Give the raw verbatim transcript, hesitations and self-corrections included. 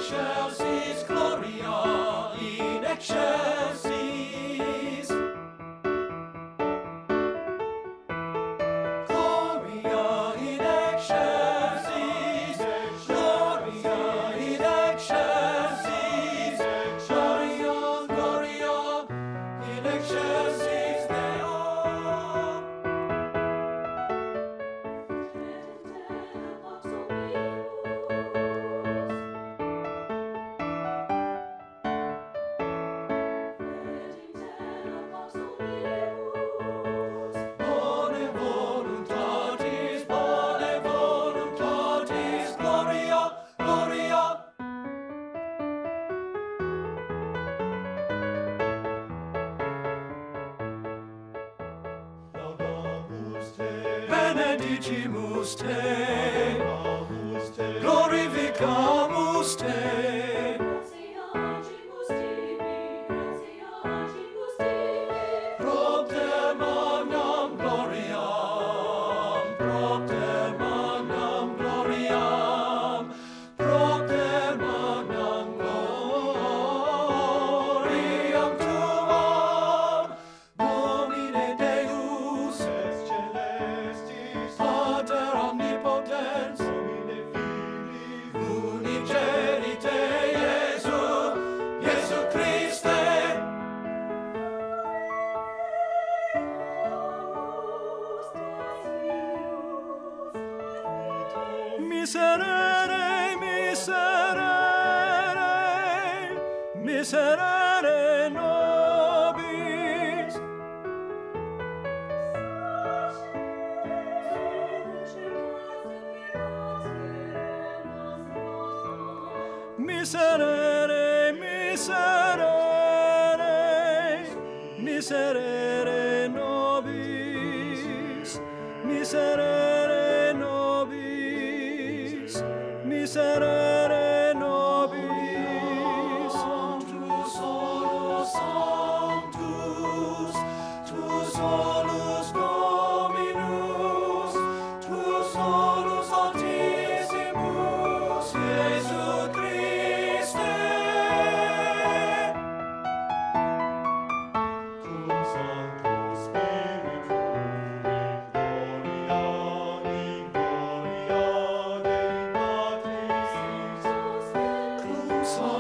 excelsis Gloria, in excelsis. Gloria in excelsis, Gloria in excelsis, Gloria, Gloria in excelsis Deo. Bone voluntatis, bone voluntatis, Gloria, Gloria. Laudamus te, Benedicimus te, laudamus te, glorificamus te. Propter magnam gloriam, propter magnam gloriam, propter magnam gloriam tuam, Domine Deus, es celestis, Pater omnipotens, Domine Filii, unigenite Iesu, Iesu Christe. Miserere, miserere, miserere nobis. Miserere, miserere, miserere nobis, miserere nobis, miserere nobis. Sanctus solus sanctus, tu solus Dominus, tu solus altissimus, Iesu Christe. cum Sanctus Spiritus, in gloria, in gloria Dei Patris, Cum